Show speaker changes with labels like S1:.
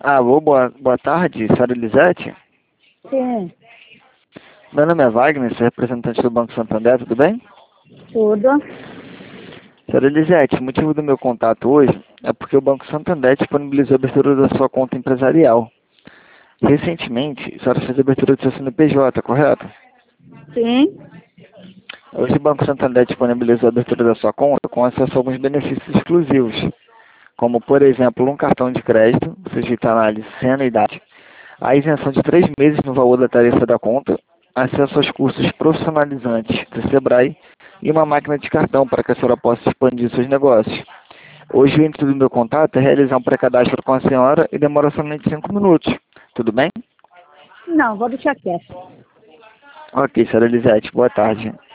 S1: Alô, boa tarde, senhora Elisete.
S2: Sim,
S1: Meu nome é Wagner, sou representante do Banco Santander, tudo bem?
S2: tudo.
S1: Senhora Elisete, o motivo do meu contato hoje é porque o Banco Santander disponibilizou a abertura da sua conta empresarial. Recentemente, a senhora fez a abertura do seu CNPJ, correto?
S2: Sim,
S1: Hoje o Banco Santander disponibilizou a abertura da sua conta com acesso a alguns benefícios exclusivos, como, por exemplo, um cartão de crédito, sujeito à análise sem anuidade, a isenção de 3 meses no valor da tarifa da conta, acesso aos cursos profissionalizantes do Sebrae e uma máquina de cartão para que a senhora possa expandir seus negócios. Hoje o intuito do meu contato é realizar um pré-cadastro com a senhora e demora somente 5 minutos. Tudo bem?
S2: não, vou deixar quieto.
S1: Ok, senhora Elisete, boa tarde.